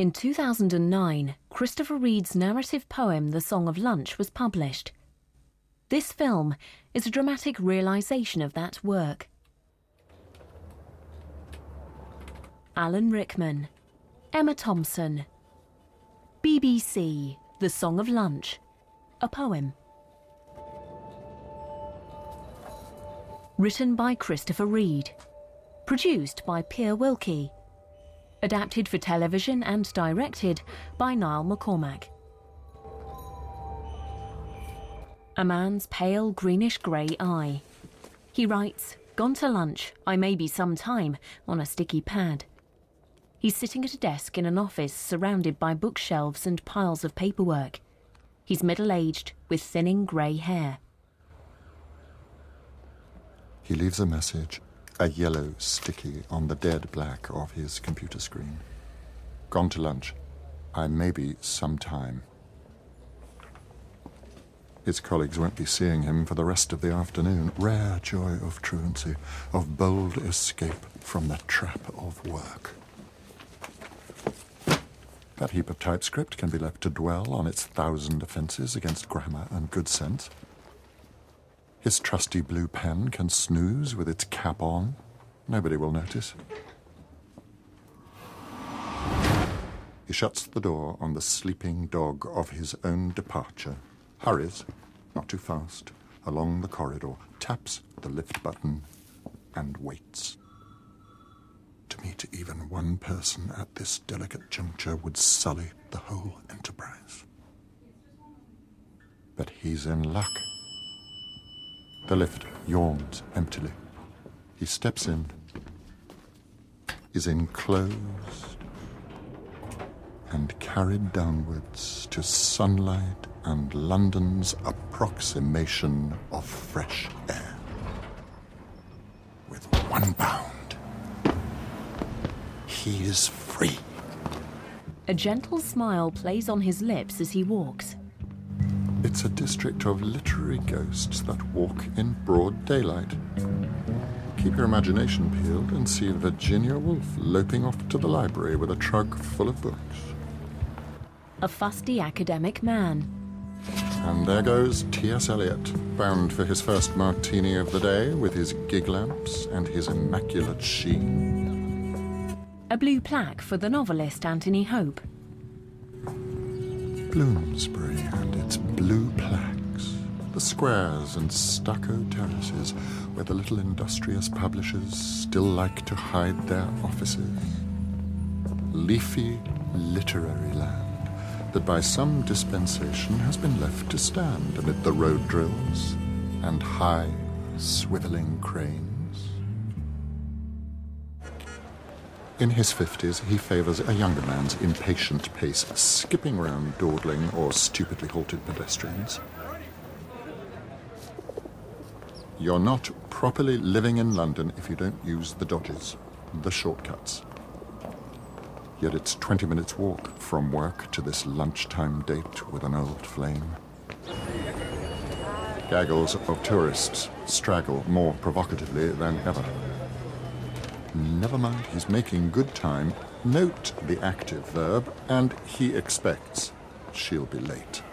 In 2009, Christopher Reid's narrative poem The Song of Lunch was published. This film is a dramatic realisation of that work. Alan Rickman, Emma Thompson. BBC, The Song of Lunch, a poem. Written by Christopher Reid. Produced by Pierre Wilkie. Adapted for television and directed by Niall McCormack. A man's pale greenish-grey eye. He writes, "Gone to lunch, I may be some time," on a sticky pad. He's sitting at a desk in an office surrounded by bookshelves and piles of paperwork. He's middle-aged with thinning grey hair. He leaves a message, a yellow sticky on the dead black of his computer screen. Gone to lunch. I may be some time. His colleagues won't be seeing him for the rest of the afternoon. Rare joy of truancy, of bold escape from the trap of work. That heap of typescript can be left to dwell on its 1,000 offences against grammar and good sense. His trusty blue pen can snooze with its cap on. Nobody will notice. He shuts the door on the sleeping dog of his own departure, hurries, not too fast, along the corridor, taps the lift button, and waits. To meet even one person at this delicate juncture would sully the whole enterprise. But he's in luck. The lift yawns emptily. He steps in, is enclosed, and carried downwards to sunlight and London's approximation of fresh air. With one bound, he is free. A gentle smile plays on his lips as he walks. It's a district of literary ghosts that walk in broad daylight. Keep your imagination peeled and see Virginia Woolf loping off to the library with a trunk full of books. A fusty academic man. And there goes T.S. Eliot, bound for his first martini of the day with his gig lamps and his immaculate sheen. A blue plaque for the novelist Anthony Hope. Bloomsbury and its blue plaques, the squares and stucco terraces where the little industrious publishers still like to hide their offices. Leafy literary land that by some dispensation has been left to stand amid the road drills and high, swivelling cranes. In his 50s, he favours a younger man's impatient pace, skipping round dawdling or stupidly halted pedestrians. You're not properly living in London if you don't use the dodges, the shortcuts. Yet it's 20 minutes walk from work to this lunchtime date with an old flame. Gaggles of tourists straggle more provocatively than ever. Never mind, he's making good time. Note the active verb, and he expects she'll be late.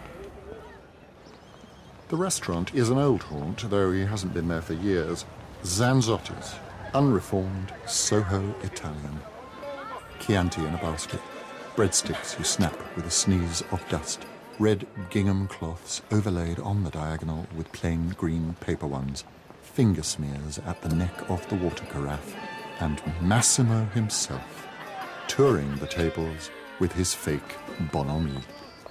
The restaurant is an old haunt, though he hasn't been there for years. Zanzotti's, unreformed Soho Italian. Chianti in a basket, breadsticks you snap with a sneeze of dust, red gingham cloths overlaid on the diagonal with plain green paper ones, finger smears at the neck of the water carafe, and Massimo himself, touring the tables with his fake bonhomie.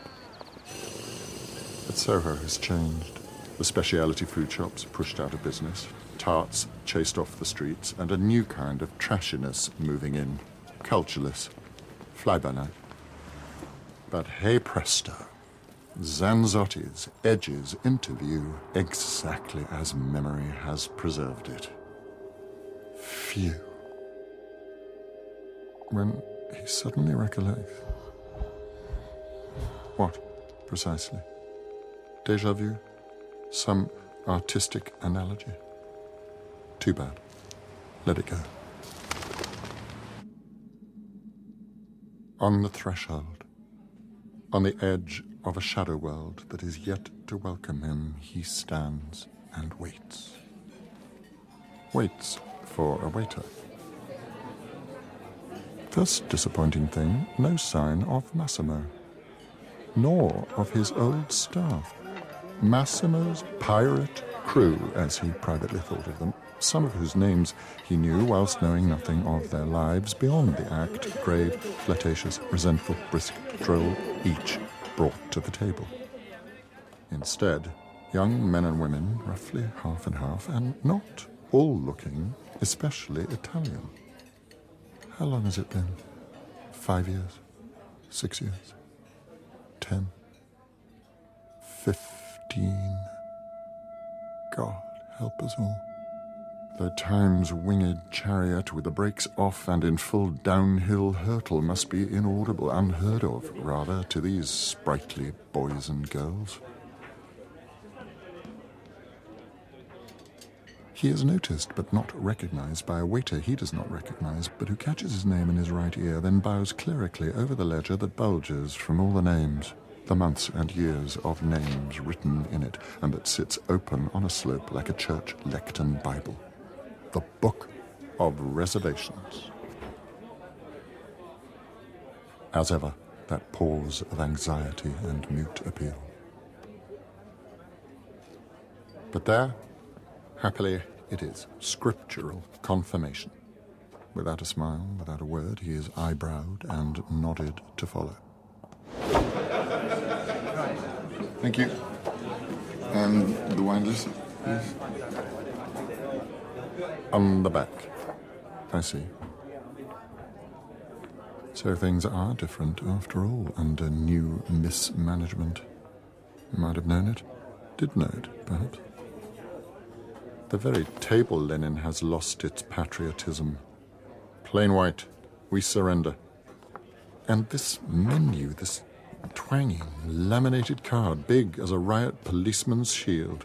But Soho has changed. The specialty food shops pushed out of business, tarts chased off the streets, and a new kind of trashiness moving in, cultureless, fly-by-night. But hey presto, Zanzotti's edges into view exactly as memory has preserved it. Phew. When he suddenly recollects. What, precisely? Déjà vu? Some artistic analogy? Too bad. Let it go. On the threshold, on the edge of a shadow world that is yet to welcome him, he stands and waits. Waits for a waiter. First disappointing thing, no sign of Massimo, nor of his old staff. Massimo's pirate crew, as he privately thought of them, some of whose names he knew whilst knowing nothing of their lives beyond the act, grave, flirtatious, resentful, brisk, droll, each brought to the table. Instead, young men and women, roughly half and half, and not all looking especially Italian. How long has it been? 5 years? 6 years? 10? 15? God help us all. The Times winged chariot with the brakes off and in full downhill hurtle must be inaudible, unheard of, rather, to these sprightly boys and girls. He is noticed but not recognized by a waiter he does not recognize, but who catches his name in his right ear, then bows clerically over the ledger that bulges from all the names, the months and years of names written in it, and that sits open on a slope like a church lectern Bible. The Book of Reservations. As ever, that pause of anxiety and mute appeal. But there, happily, it is scriptural confirmation. Without a smile, without a word, he is eyebrowed and nodded to follow. Thank you. And the wine list, please. On the back. I see. So things are different after all under new mismanagement. Might have known it. Did know it, perhaps. The very table linen has lost its patriotism. Plain white. We surrender. And this menu, this twanging, laminated card, big as a riot policeman's shield.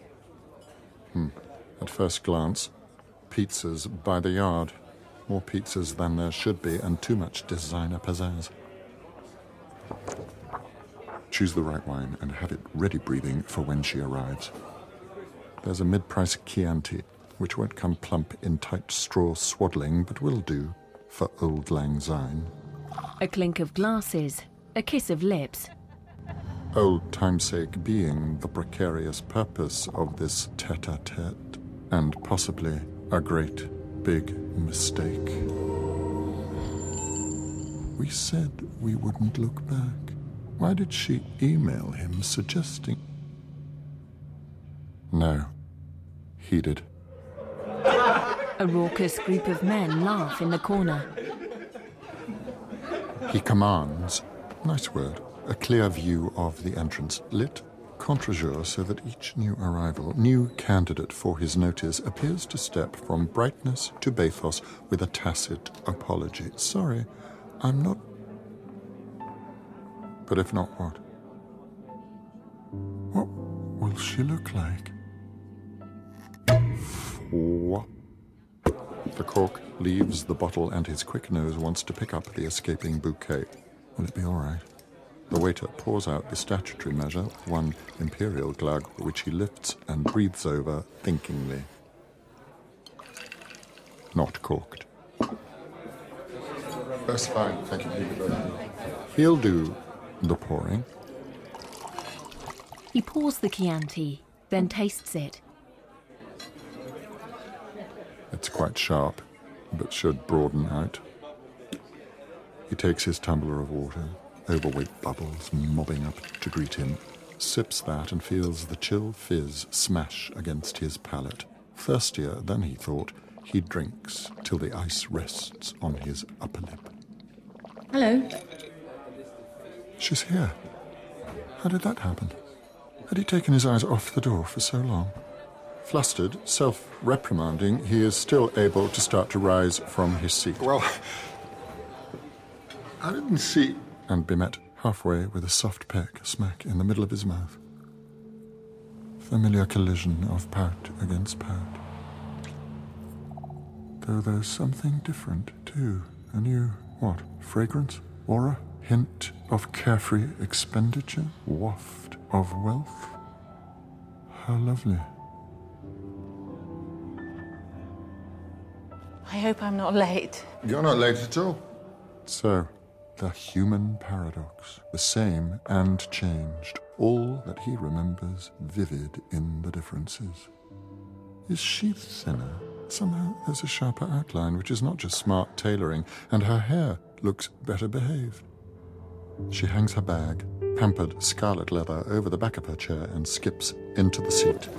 At first glance, pizzas by the yard. More pizzas than there should be, and too much designer pizzazz. Choose the right wine and have it ready breathing for when she arrives. There's a mid-price Chianti, which won't come plump in tight straw swaddling, but will do for Old Lang Syne. A clink of glasses, a kiss of lips. Old timesake being the precarious purpose of this tete-a-tete, and possibly a great big mistake. We said we wouldn't look back. Why did she email him suggesting... No, he did. A raucous group of men laugh in the corner. He commands, nice word, a clear view of the entrance, lit contre-jour so that each new arrival, new candidate for his notice, appears to step from brightness to bathos with a tacit apology. Sorry, I'm not... But if not, what? What will she look like? What? The cork leaves the bottle and his quick nose wants to pick up the escaping bouquet. Will it be all right? The waiter pours out the statutory measure, one imperial glug, which he lifts and breathes over thinkingly. Not corked. That's fine, thank you. He'll do the pouring. He pours the Chianti, then tastes it. It's quite sharp, but should broaden out. He takes his tumbler of water, overweight bubbles mobbing up to greet him, sips that and feels the chill fizz smash against his palate. Thirstier than he thought, he drinks till the ice rests on his upper lip. Hello. She's here. How did that happen? Had he taken his eyes off the door for so long? Flustered, self-reprimanding, he is still able to start to rise from his seat. Well, I didn't see... And be met halfway with a soft peck smack in the middle of his mouth. Familiar collision of pout against pout. Though there's something different, too. A new, fragrance? Or a hint of carefree expenditure, waft of wealth? How lovely. I hope I'm not late. You're not late at all. So, the human paradox, the same and changed, all that he remembers vivid in the differences. Is she thinner? Somehow there's a sharper outline, which is not just smart tailoring, and her hair looks better behaved. She hangs her bag, pampered scarlet leather, over the back of her chair and skips into the seat.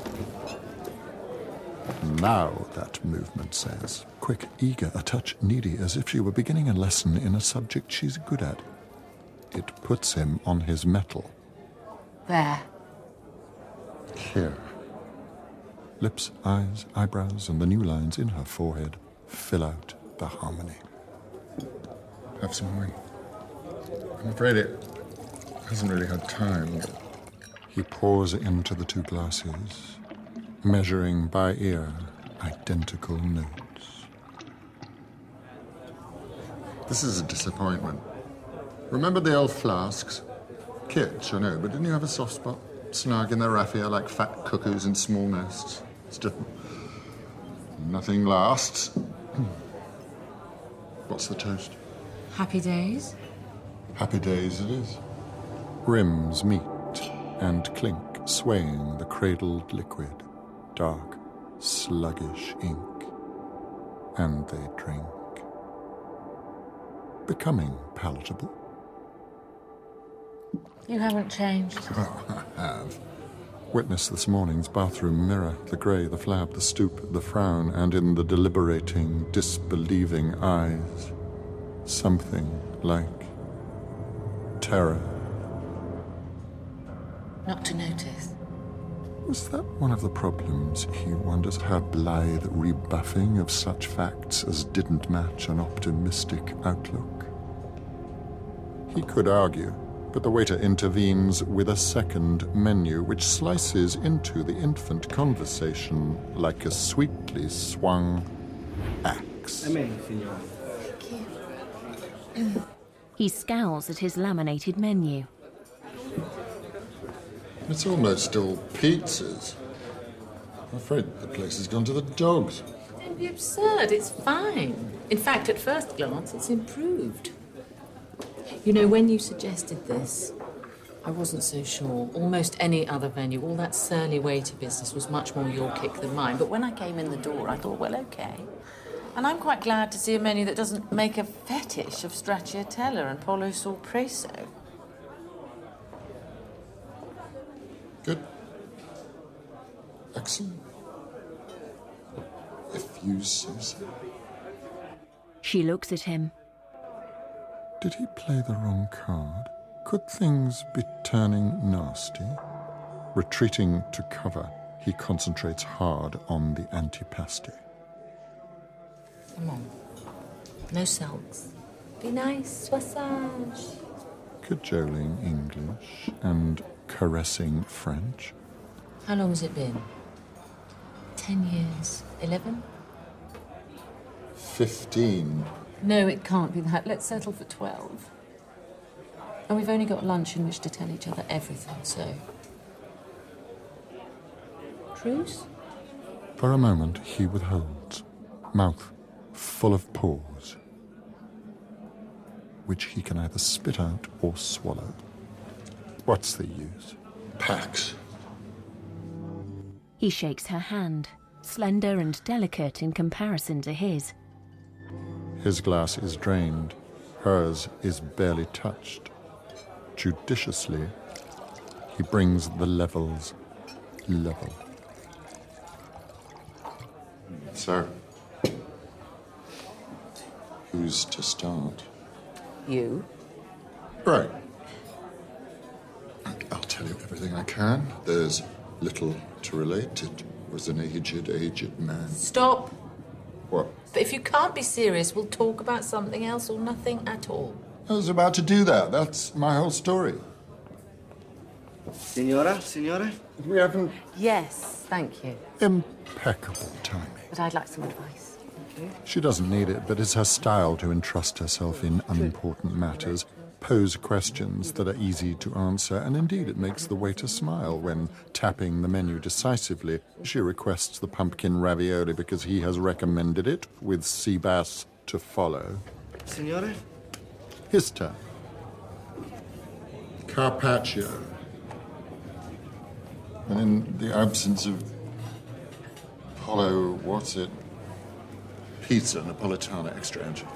Now, that movement says, quick, eager, a touch needy, as if she were beginning a lesson in a subject she's good at. It puts him on his mettle. There. Here. Lips, eyes, eyebrows, and the new lines in her forehead fill out the harmony. Have some wine. I'm afraid it hasn't really had time. He pours into the two glasses, measuring by ear identical notes. This is a disappointment. Remember the old flasks? Kitsch, I know, but didn't you have a soft spot? Snug in their raffia like fat cuckoos in small nests. Still, nothing lasts. What's the toast? Happy days? Happy days it is. Rims meet and clink, swaying the cradled liquid. Dark, sluggish ink. And they drink. Becoming palatable. You haven't changed. Oh, I have. Witness this morning's bathroom mirror, the grey, the flab, the stoop, the frown, and in the deliberating, disbelieving eyes, something like terror. Not to notice. Was that one of the problems, he wonders, her blithe rebuffing of such facts as didn't match an optimistic outlook? He could argue, but the waiter intervenes with a second menu, which slices into the infant conversation like a sweetly swung axe. He scowls at his laminated menu. It's almost all pizzas. I'm afraid the place has gone to the dogs. Don't be absurd, it's fine. In fact, at first glance, it's improved. You know, when you suggested this, I wasn't so sure. Almost any other venue, all that surly waiter business was much more your kick than mine. But when I came in the door, I thought, well, OK. And I'm quite glad to see a menu that doesn't make a fetish of stracciatella and pollo sul preso. Good. Excellent. If you say so. She looks at him. Did he play the wrong card? Could things be turning nasty? Retreating to cover, he concentrates hard on the antipasti. Come on. No sulks. Be nice, soissage. Cajoling English and caressing French. How long has it been? 10 years? 11? 15. No, it can't be that. Let's settle for 12. And we've only got lunch in which to tell each other everything, so... Truce? For a moment, he withholds, mouth full of pores, which he can either spit out or swallow. What's the use? Pax. He shakes her hand, slender and delicate in comparison to his. His glass is drained. Hers is barely touched. Judiciously, he brings the levels level. So, who's to start? You? Right. I'll tell you everything I can. There's little to relate. It was an aged man. Stop. What? But if you can't be serious, we'll talk about something else or nothing at all. I was about to do that. That's my whole story. Signora? We haven't... Yes, thank you. Impeccable timing. But I'd like some advice. Thank you. She doesn't need it, but it's her style to entrust herself in unimportant matters. pose questions that are easy to answer, and indeed it makes the waiter smile when, tapping the menu decisively, she requests the pumpkin ravioli because he has recommended it, with sea bass to follow. Signore? His turn. Carpaccio. And in the absence of Polo, what's it? Pizza Napolitana extra anchovies.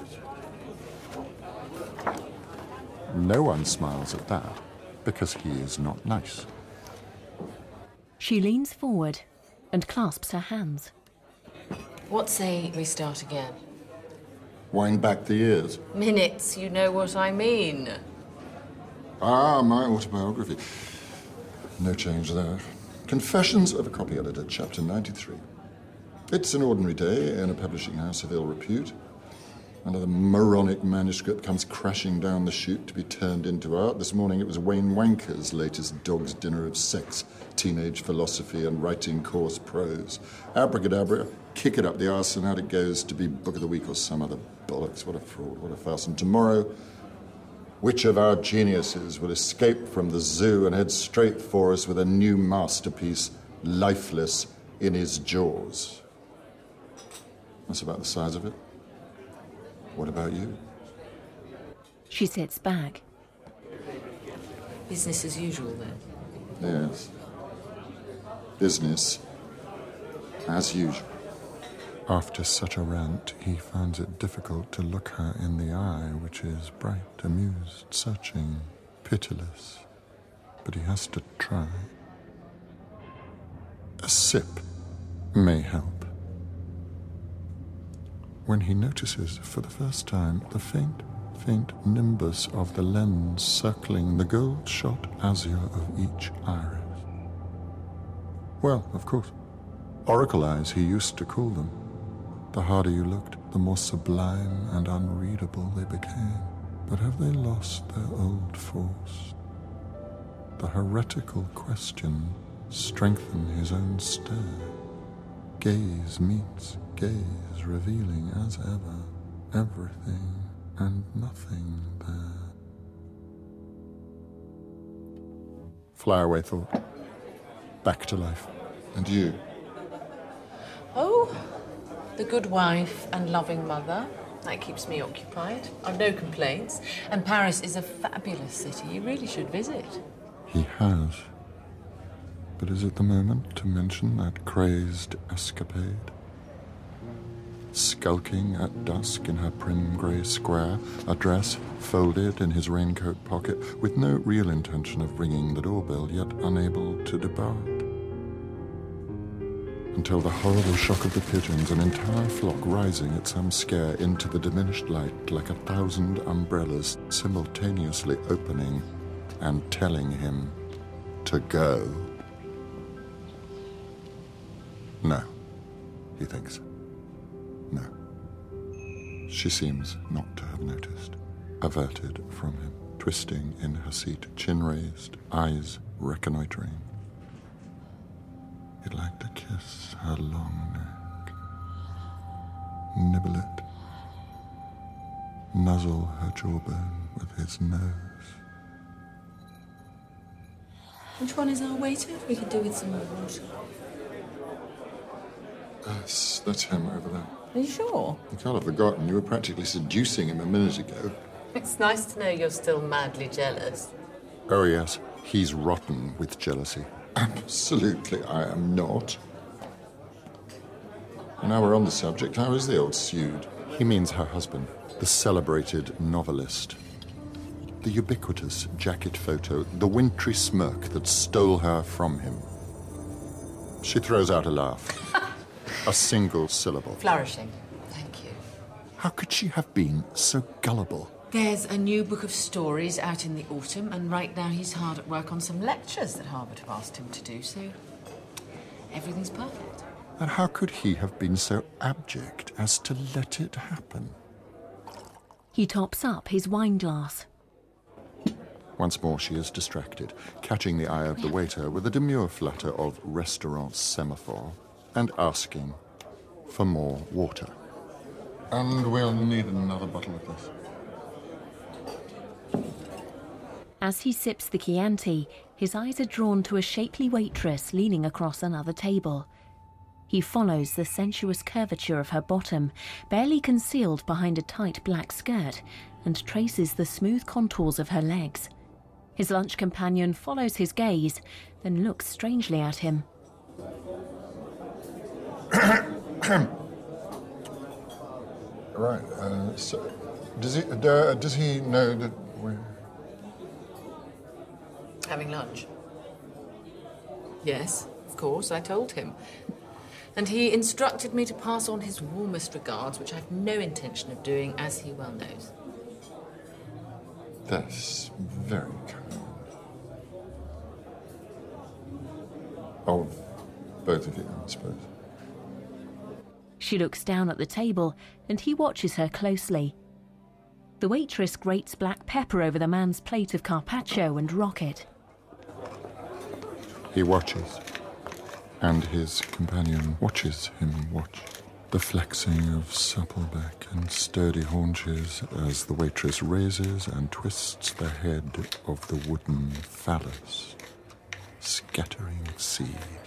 No one smiles at that, because he is not nice. She leans forward and clasps her hands. What say we start again? Wind back the years. Minutes, you know what I mean. Ah, my autobiography. No change there. Confessions of a Copy Editor, chapter 93. It's an ordinary day in a publishing house of ill repute. Another moronic manuscript comes crashing down the chute to be turned into art. This morning it was Wayne Wanker's latest dog's dinner of sex, teenage philosophy and writing coarse prose. Abracadabra, kick it up the arse and out it goes to be Book of the Week or some other bollocks. What a fraud, what a farce. And tomorrow, which of our geniuses will escape from the zoo and head straight for us with a new masterpiece, lifeless in his jaws? That's about the size of it. What about you? She sits back. Business as usual, then? Yes. Business as usual. After such a rant, he finds it difficult to look her in the eye, which is bright, amused, searching, pitiless. But he has to try. A sip may help. When he notices for the first time the faint nimbus of the lens circling the gold-shot azure of each iris. Well, of course, oracle eyes he used to call them. The harder you looked, the more sublime and unreadable they became. But have they lost their old force? The heretical question strengthened his own stare. Gaze meets gaze, revealing as ever everything and nothing there. Fly away thought. Back to life. And you? Oh, the good wife and loving mother. That keeps me occupied. I've no complaints. And Paris is a fabulous city. You really should visit. He has. But is it the moment to mention that crazed escapade? Skulking at dusk in her prim grey square, a dress folded in his raincoat pocket, with no real intention of ringing the doorbell, yet unable to depart. Until the horrible shock of the pigeons, an entire flock rising at some scare into the diminished light like 1,000 umbrellas simultaneously opening and telling him to go. No, he thinks. No. She seems not to have noticed, averted from him, twisting in her seat, chin raised, eyes reconnoitering. He'd like to kiss her long neck, nibble it, nuzzle her jawbone with his nose. Which one is our waiter? We could do with some more water. That's him over there. Are you sure? You can't have forgotten. You were practically seducing him a minute ago. It's nice to know you're still madly jealous. Oh, yes. He's rotten with jealousy. Absolutely, I am not. Now we're on the subject, how is the old Sude? He means her husband, the celebrated novelist. The ubiquitous jacket photo, the wintry smirk that stole her from him. She throws out a laugh. A single syllable. Flourishing. Thank you. How could she have been so gullible? There's a new book of stories out in the autumn, and right now he's hard at work on some lectures that Harvard have asked him to do, so everything's perfect. And how could he have been so abject as to let it happen? He tops up his wine glass. Once more she is distracted, catching the eye of the waiter with a demure flutter of restaurant semaphore and asking for more water. And we'll need another bottle of this. As he sips the Chianti, his eyes are drawn to a shapely waitress leaning across another table. He follows the sensuous curvature of her bottom, barely concealed behind a tight black skirt, and traces the smooth contours of her legs. His lunch companion follows his gaze, then looks strangely at him. Right, so does he know that we're... Having lunch? Yes, of course, I told him. And he instructed me to pass on his warmest regards, which I've no intention of doing, as he well knows. That's very kind. Of both of you, I suppose. She looks down at the table, and he watches her closely. The waitress grates black pepper over the man's plate of carpaccio and rocket. He watches, and his companion watches him watch. The flexing of supple back and sturdy haunches as the waitress raises and twists the head of the wooden phallus, scattering seed.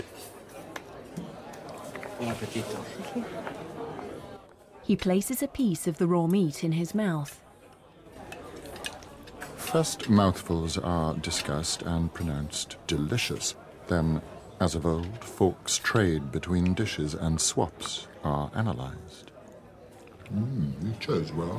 Buon appetito. He places a piece of the raw meat in his mouth. First mouthfuls are discussed and pronounced delicious. Then, as of old, forks trade between dishes and swaps are analysed. You chose well.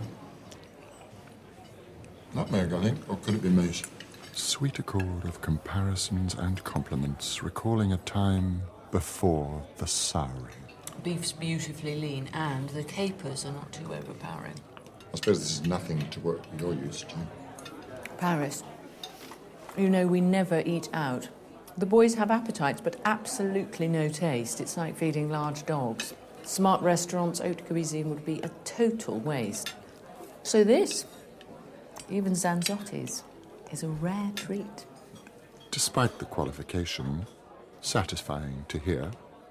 Nutmeg, I think, or could it be mace? Sweet accord of comparisons and compliments, recalling a time before the souring. Beef's beautifully lean, and the capers are not too overpowering. I suppose this is nothing to what you're used to. Paris. You know, we never eat out. The boys have appetites, but absolutely no taste. It's like feeding large dogs. Smart restaurants, haute cuisine would be a total waste. So this, even Zanzotti's, is a rare treat. Despite the qualification, satisfying to hear.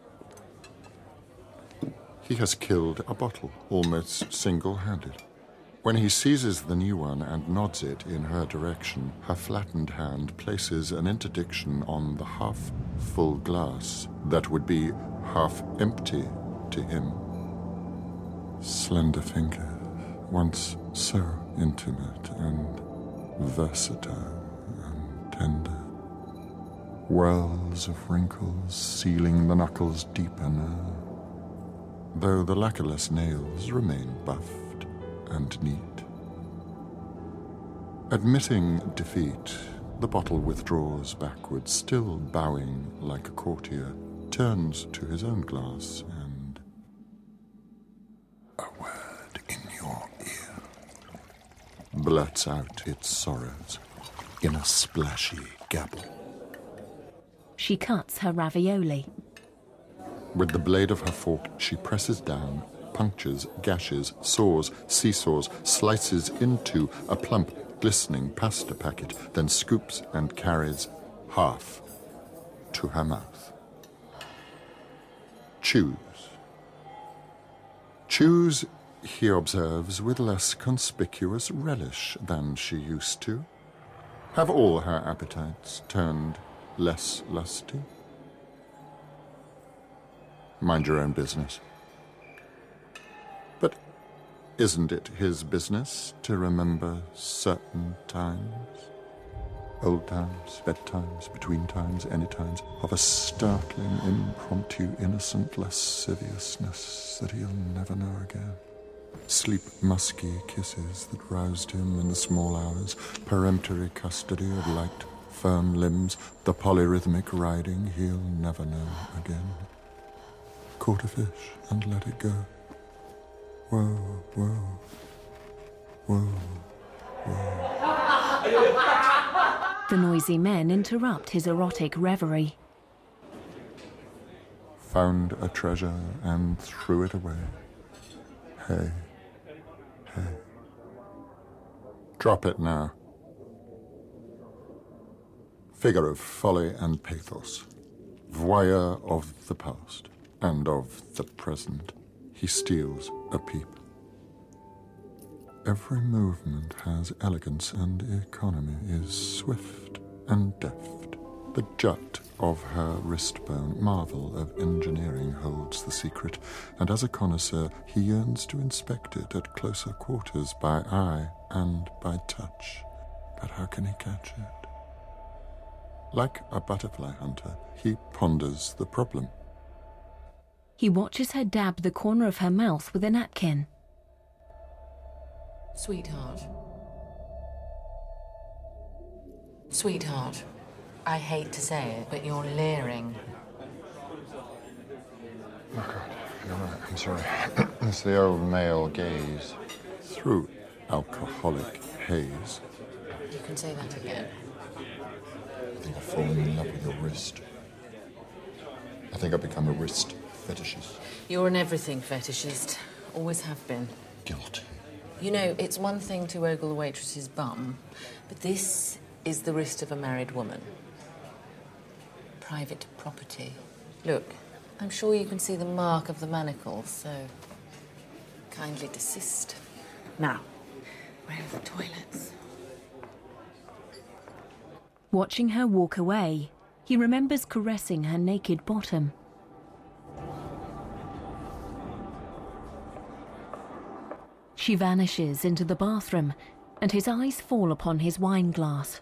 He has killed a bottle, almost single-handed. When he seizes the new one and nods it in her direction, her flattened hand places an interdiction on the half-full glass that would be half-empty to him. Slender fingers, once so intimate and versatile and tender. Whirls of wrinkles sealing the knuckles deeper now, though the lacquerless nails remain buffed and neat. Admitting defeat, the bottle withdraws backwards, still bowing like a courtier, turns to his own glass and... "A word in your ear," blurts out its sorrows in a splashy gabble. She cuts her ravioli. With the blade of her fork, she presses down, punctures, gashes, saws, seesaws, slices into a plump, glistening pasta packet, then scoops and carries half to her mouth. Choose. Choose, he observes, with less conspicuous relish than she used to. Have all her appetites turned less lusty? Mind your own business. But isn't it his business to remember certain times? Old times, bedtimes, between times, any times, of a startling, impromptu, innocent lasciviousness that he'll never know again. Sleep musky kisses that roused him in the small hours, peremptory custody of light, firm limbs, the polyrhythmic riding he'll never know again. Caught a fish and let it go. Whoa, whoa, whoa, whoa. The noisy men interrupt his erotic reverie. Found a treasure and threw it away. Hey, hey. Drop it now. Figure of folly and pathos. Voyeur of the past and of the present. He steals a peep. every movement has elegance and economy, is swift and deft. The jut of her wrist bone, marvel of engineering, holds the secret, and as a connoisseur he yearns to inspect it at closer quarters by eye and by touch. But how can he catch it? Like a butterfly hunter, he ponders the problem. He watches her dab the corner of her mouth with a napkin. Sweetheart. Sweetheart, I hate to say it, but you're leering. Oh, God, you're right, I'm sorry. It's the old male gaze. Through alcoholic haze. You can say that again. I think I've fallen in love with your wrist. I think I've become a wrist fetishist. You're an everything fetishist. Always have been. Guilty. You know, it's one thing to ogle a waitress's bum, but this is the wrist of a married woman. Private property. Look, I'm sure you can see the mark of the manacles, so kindly desist. Now, where are the toilets? Watching her walk away, he remembers caressing her naked bottom. She vanishes into the bathroom, and his eyes fall upon his wine glass.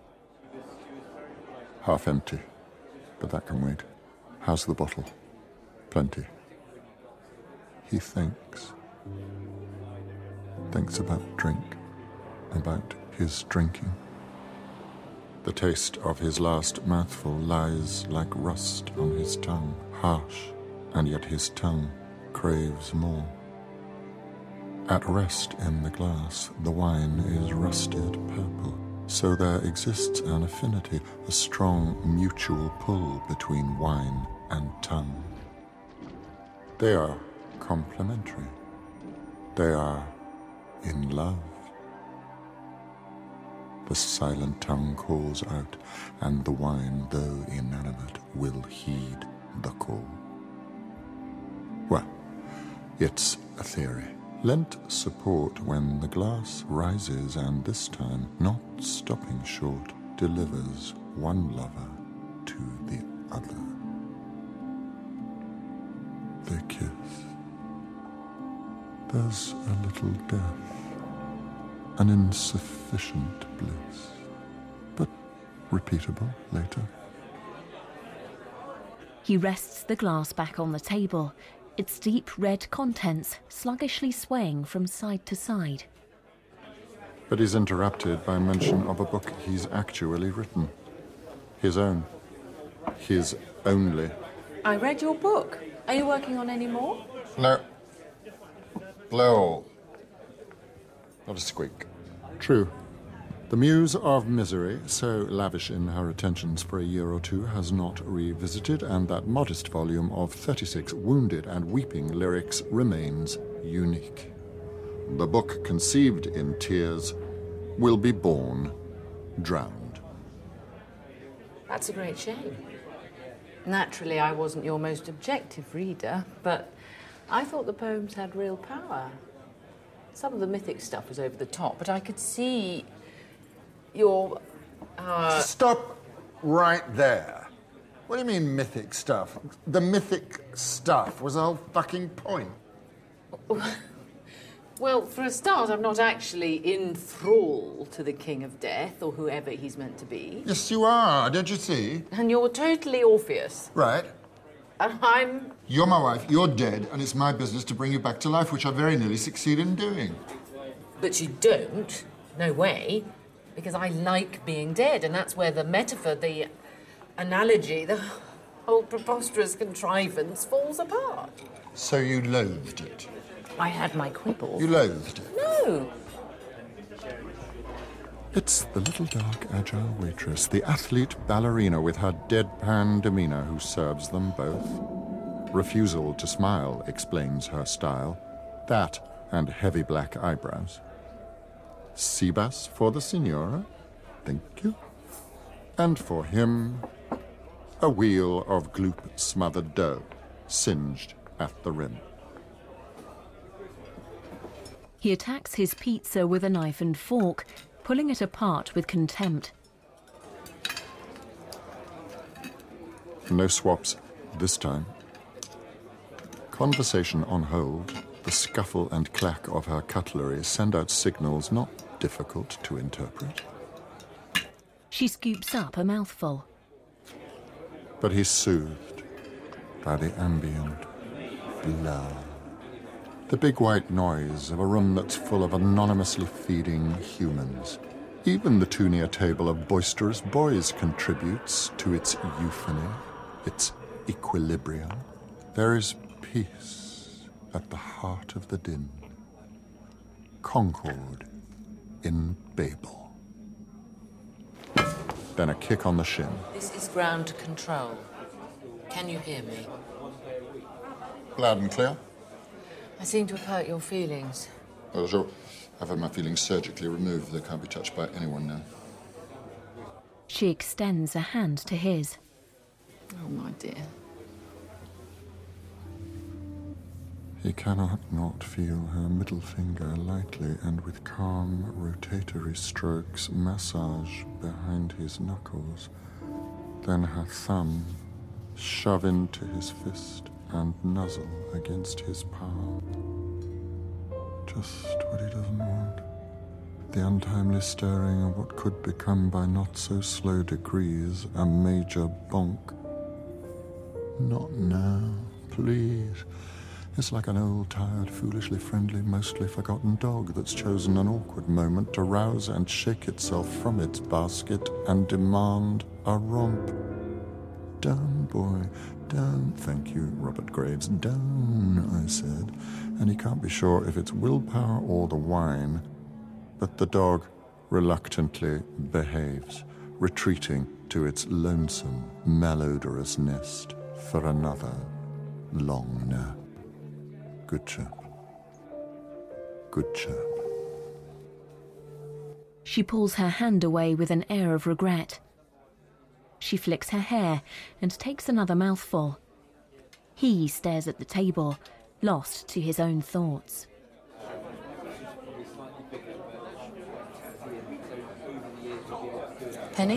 Half empty, but that can wait. How's the bottle? Plenty. He thinks. Thinks about drink, about his drinking. The taste of his last mouthful lies like rust on his tongue, harsh, and yet his tongue craves more. At rest in the glass, the wine is rusted purple, so there exists an affinity, a strong mutual pull between wine and tongue. They are complementary. They are in love. The silent tongue calls out, and the wine, though inanimate, will heed the call. Well, it's a theory. Lent support when the glass rises and this time, not stopping short, delivers one lover to the other. They kiss. There's a little death. An insufficient bliss, but repeatable later. He rests the glass back on the table, its deep red contents sluggishly swaying from side to side. But he's interrupted by mention of a book he's actually written. His own. His only. I read your book. Are you working on any more? No. Blow all. Not a squeak. True. The muse of misery, so lavish in her attentions for a year or two, has not revisited, and that modest volume of 36 wounded and weeping lyrics remains unique. The book, conceived in tears, will be born drowned. That's a great shame. Naturally, I wasn't your most objective reader, but I thought the poems had real power. Some of the mythic stuff was over the top, but I could see your... Stop right there. What do you mean mythic stuff? The mythic stuff was the whole fucking point. Well, for a start, I'm not actually in thrall to the King of Death, or whoever he's meant to be. Yes, you are, don't you see? And you're totally Orpheus. Right. And I'm... You're my wife, you're dead, and it's my business to bring you back to life, which I very nearly succeed in doing. But you don't. No way. Because I like being dead, and that's where the metaphor, the analogy, the whole preposterous contrivance falls apart. So you loathed it? I had my quibbles. You loathed it? No. It's the little dark, agile waitress, the athlete ballerina with her deadpan demeanor who serves them both. Refusal to smile explains her style. That and heavy black eyebrows. Seabass for the Signora, thank you. And for him, a wheel of gloop-smothered dough, singed at the rim. He attacks his pizza with a knife and fork, pulling it apart with contempt. No swaps this time. Conversation on hold, the scuffle and clack of her cutlery send out signals not difficult to interpret. She scoops up a mouthful. But he's soothed by the ambient blur. The big white noise of a room that's full of anonymously feeding humans. Even the too-near table of boisterous boys contributes to its euphony, its equilibrium. There is peace at the heart of the din. Concord in Babel. Then a kick on the shin. This is ground control. Can you hear me? Loud and clear. I seem to have hurt your feelings. Oh, sure. I've had my feelings surgically removed. They can't be touched by anyone now. She extends a hand to his. Oh, my dear. He cannot not feel her middle finger lightly and with calm rotatory strokes massage behind his knuckles. Then her thumb shove into his fist and nuzzle against his palm. Just what he doesn't want. The untimely stirring of what could become by not so slow degrees a major bonk. Not now, please. It's like an old, tired, foolishly friendly, mostly forgotten dog that's chosen an awkward moment to rouse and shake itself from its basket and demand a romp. Down, boy, down. Thank you, Robert Graves. Down, I said. And he can't be sure if it's willpower or the wine, but the dog reluctantly behaves, retreating to its lonesome, malodorous nest for another long nap. Good chap. Good chap. She pulls her hand away with an air of regret. She flicks her hair and takes another mouthful. He stares at the table, lost to his own thoughts. Penny?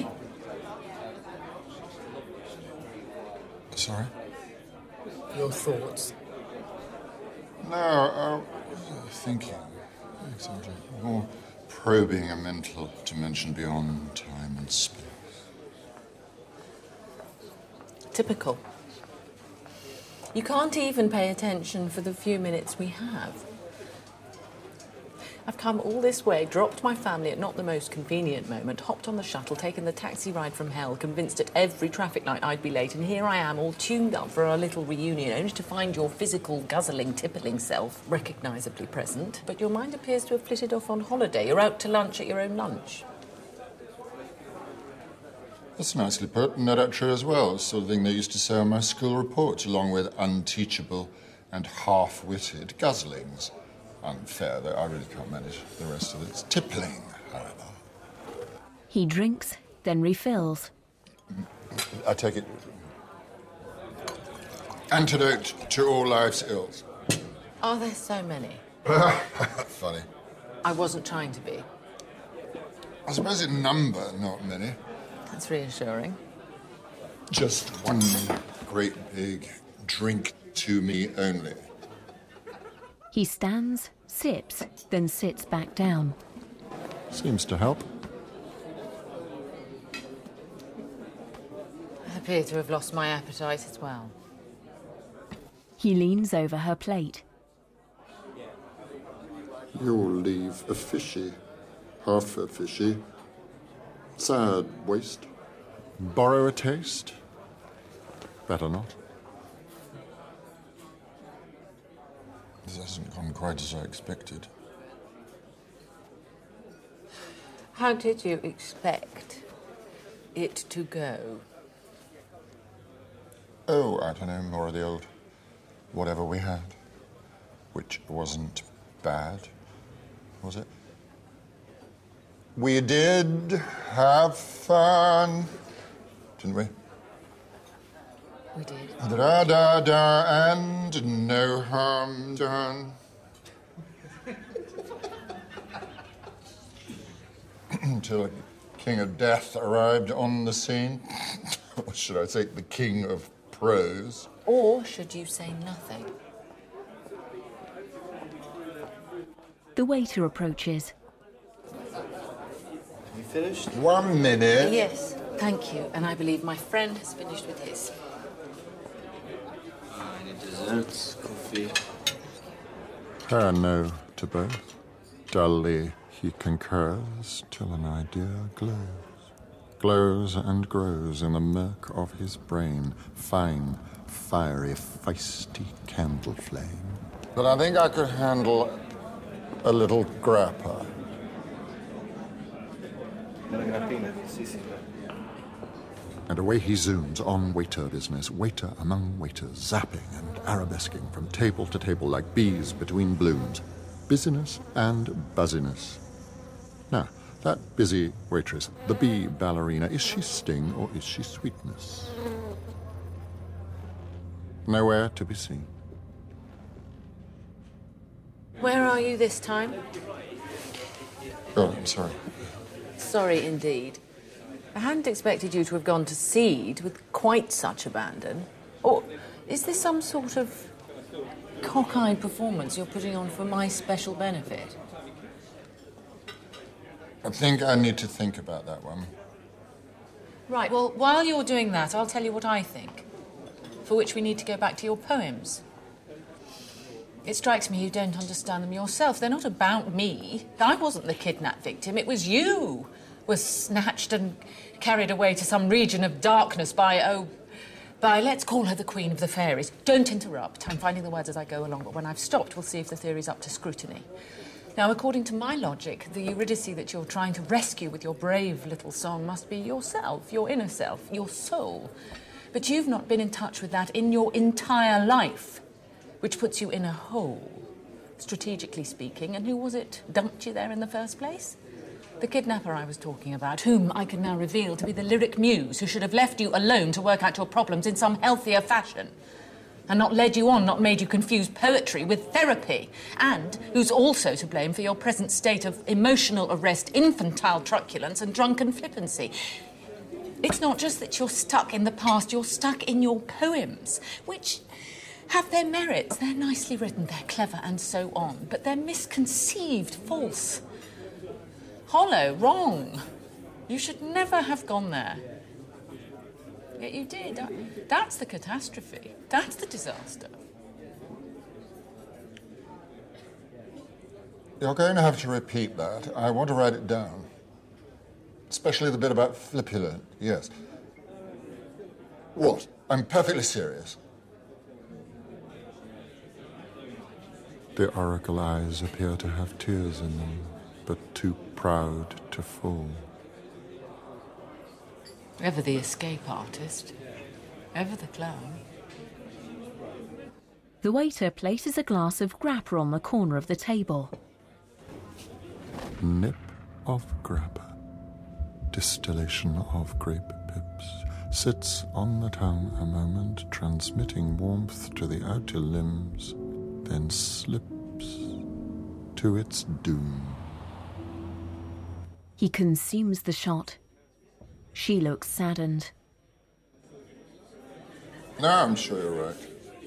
Sorry? Your thoughts? No, thinking. Exactly. More probing a mental dimension beyond time and space. Typical. You can't even pay attention for the few minutes we have. I've come all this way, dropped my family at not the most convenient moment, hopped on the shuttle, taken the taxi ride from hell, convinced at every traffic light I'd be late, and here I am, all tuned up for our little reunion, only to find your physical, guzzling, tippling self recognisably present. But your mind appears to have flitted off on holiday. You're out to lunch at your own lunch. That's nicely put, and no doubt true as well. It's the sort of thing they used to say on my school reports, along with unteachable and half-witted guzzlings. Unfair, though I really can't manage the rest of it. It's tippling, however. He drinks, then refills. I take it. Antidote to all life's ills. Are there so many? Funny. I wasn't trying to be. I suppose in number, not many. That's reassuring. Just one great big drink to me only. He stands, sips, then sits back down. Seems to help. I appear to have lost my appetite as well. He leans over her plate. You'll leave a fishy, half a fishy. Sad waste. Borrow a taste? Better not. This hasn't gone quite as I expected. How did you expect it to go? Oh, I don't know, more of the old whatever we had. Which wasn't bad, was it? We did have fun, didn't we? We did. Da-da-da, and no harm done. until a king of death arrived on the scene. Or should I say, the king of prose? Or should you say nothing? The waiter approaches. You finished? 1 minute. Yes, thank you. And I believe my friend has finished with his. Any desserts, coffee? Her no to both. Dully he concurs till an idea glows. Glows and grows in the murk of his brain. Fine, fiery, feisty candle flame. But I think I could handle a little grappa. Una grappina, sì, sì. And away he zooms on waiter business, waiter among waiters, zapping and arabesquing from table to table like bees between blooms. Busyness and buzziness. Now, that busy waitress, the bee ballerina, is she sting or is she sweetness? Nowhere to be seen. Where are you this time? Oh, I'm sorry. Sorry indeed. I hadn't expected you to have gone to seed with quite such abandon. Or is this some sort of cockeyed performance you're putting on for my special benefit? I think I need to think about that one. Right, well, while you're doing that, I'll tell you what I think. For which we need to go back to your poems. It strikes me you don't understand them yourself. They're not about me. I wasn't the kidnapped victim. It was you was snatched and carried away to some region of darkness by, let's call her the Queen of the Fairies. Don't interrupt. I'm finding the words as I go along, but when I've stopped, we'll see if the theory's up to scrutiny. Now, according to my logic, the Eurydice that you're trying to rescue with your brave little song must be yourself, your inner self, your soul. But you've not been in touch with that in your entire life, which puts you in a hole, strategically speaking. And who was it dumped you there in the first place? The kidnapper I was talking about, whom I can now reveal to be the lyric muse who should have left you alone to work out your problems in some healthier fashion, and not led you on, not made you confuse poetry with therapy, and who's also to blame for your present state of emotional arrest, infantile truculence and drunken flippancy. It's not just that you're stuck in the past, you're stuck in your poems, which have their merits. They're nicely written, they're clever and so on, but they're misconceived, false, hollow, wrong. You should never have gone there. Yet you did. That's the catastrophe. That's the disaster. You're going to have to repeat that. I want to write it down. Especially the bit about flippulent, yes. What? I'm perfectly serious. The oracle eyes appear to have tears in them, but too proud to fall. Ever the escape artist, ever the clown. The waiter places a glass of grappa on the corner of the table. Nip of grappa, distillation of grape pips, sits on the tongue a moment, transmitting warmth to the outer limbs, then slips to its doom. He consumes the shot. She looks saddened. No, I'm sure you're right.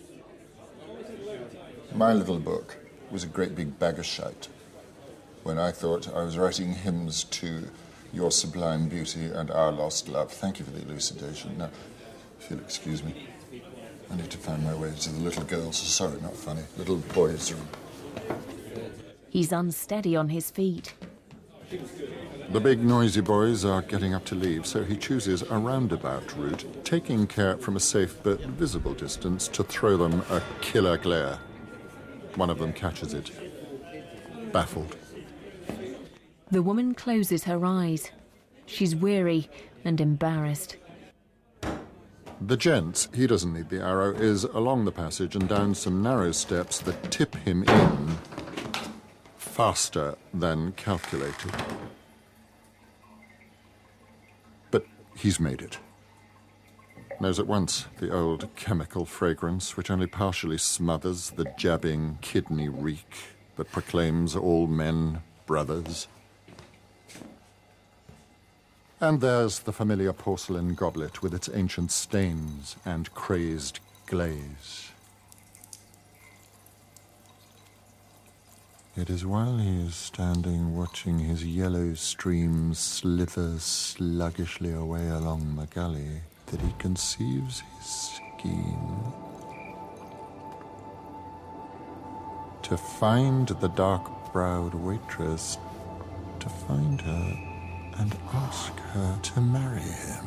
My little book was a great big bag of shite when I thought I was writing hymns to your sublime beauty and our lost love. Thank you for the elucidation. Now, if you'll excuse me, I need to find my way to the little girls. Sorry, not funny. Little boys' room. He's unsteady on his feet. The big noisy boys are getting up to leave, so he chooses a roundabout route, taking care from a safe but visible distance to throw them a killer glare. One of them catches it, baffled. The woman closes her eyes. She's weary and embarrassed. The gents, he doesn't need the arrow, is along the passage and down some narrow steps that tip him in faster than calculated. But he's made it. Knows at once the old chemical fragrance which only partially smothers the jabbing kidney reek that proclaims all men brothers. And there's the familiar porcelain goblet with its ancient stains and crazed glaze. It is while he is standing watching his yellow stream slither sluggishly away along the gully that he conceives his scheme. To find the dark-browed waitress, to find her and ask her to marry him.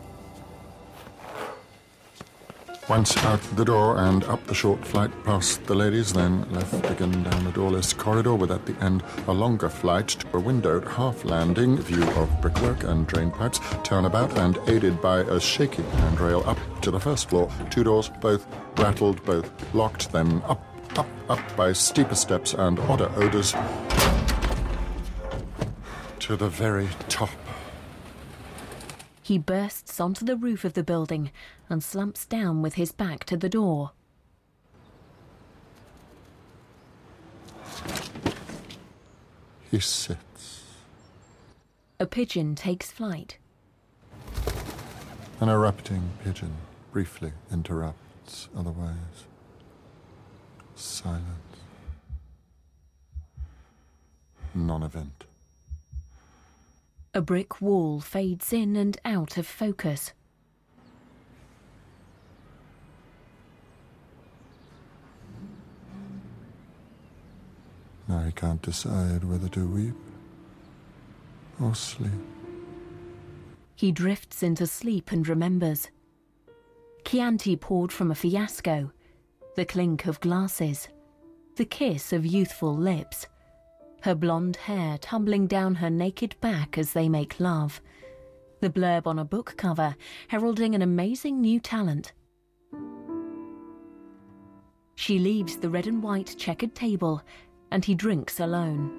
Once out the door and up the short flight past the ladies, then left again down the doorless corridor with at the end a longer flight to a windowed half-landing, view of brickwork and drain pipes, turnabout and aided by a shaky handrail up to the first floor. 2 doors, both rattled, both locked, then up by steeper steps and odder odours to the very top. He bursts onto the roof of the building and slumps down with his back to the door. He sits. A pigeon takes flight. An erupting pigeon briefly interrupts, otherwise silence. Non-event. A brick wall fades in and out of focus. Now he can't decide whether to weep or sleep. He drifts into sleep and remembers. Chianti poured from a fiasco, the clink of glasses, the kiss of youthful lips, her blonde hair tumbling down her naked back as they make love, the blurb on a book cover heralding an amazing new talent. She leaves the red and white checkered table and he drinks alone.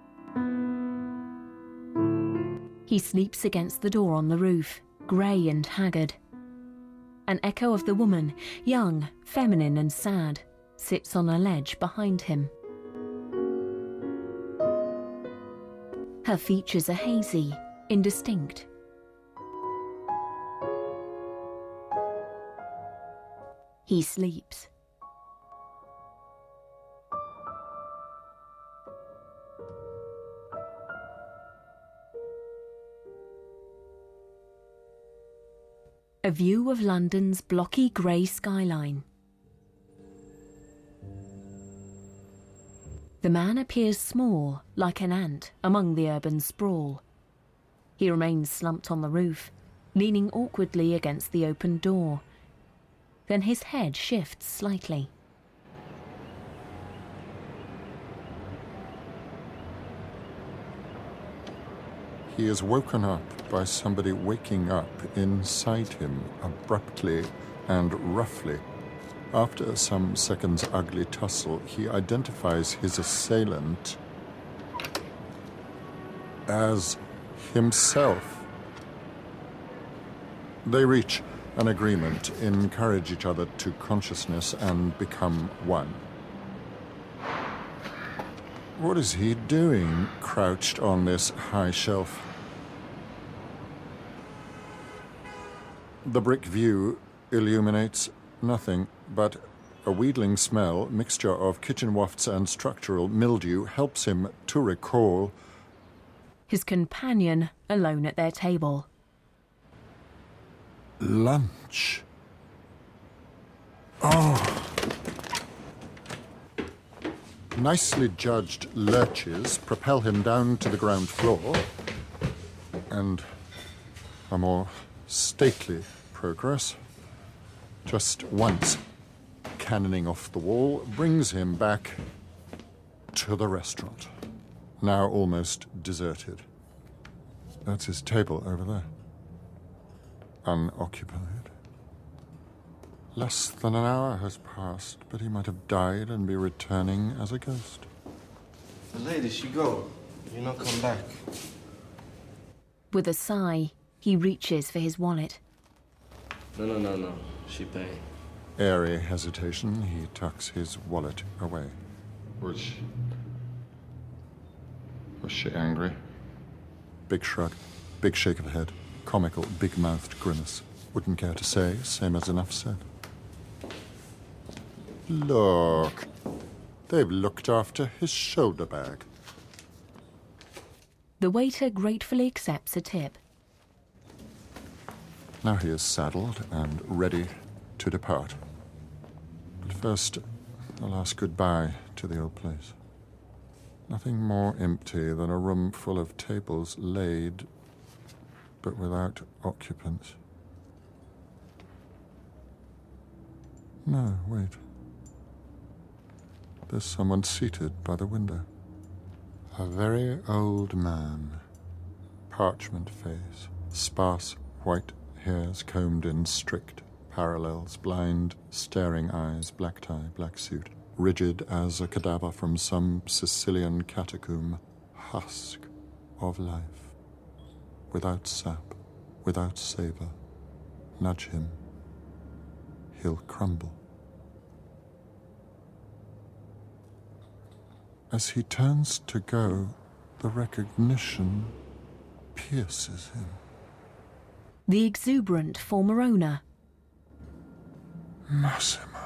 He sleeps against the door on the roof, grey and haggard. An echo of the woman, young, feminine and sad, sits on a ledge behind him. Her features are hazy, indistinct. He sleeps. A view of London's blocky grey skyline. The man appears small, like an ant, among the urban sprawl. He remains slumped on the roof, leaning awkwardly against the open door. Then his head shifts slightly. He is woken up by somebody waking up inside him abruptly and roughly. After some seconds' ugly tussle, he identifies his assailant as himself. They reach an agreement, encourage each other to consciousness, and become one. What is he doing, crouched on this high shelf? The brick view illuminates nothing, but a wheedling smell, mixture of kitchen wafts and structural mildew, helps him to recall his companion alone at their table. Lunch. Oh. Nicely judged lurches propel him down to the ground floor, and a more stately progress, just once cannoning off the wall, brings him back to the restaurant, now almost deserted. That's his table over there. Unoccupied. Less than an hour has passed, but he might have died and be returning as a ghost. The lady, she go. You not come back. With a sigh, he reaches for his wallet. No. She pay. Airy hesitation, he tucks his wallet away. Was she angry? Big shrug. Big shake of the head. Comical, big-mouthed grimace. Wouldn't care to say, same as enough said. Look. They've looked after his shoulder bag. The waiter gratefully accepts a tip. Now he is saddled and ready to depart. But first, a last goodbye to the old place. Nothing more empty than a room full of tables laid, but without occupants. No, wait. There's someone seated by the window. A very old man. Parchment face, sparse white hairs combed in strict parallels, blind, staring eyes, black tie, black suit, rigid as a cadaver from some Sicilian catacomb, husk of life, without sap, without savour. Nudge him, he'll crumble. As he turns to go, the recognition pierces him. The exuberant former owner. Massimo.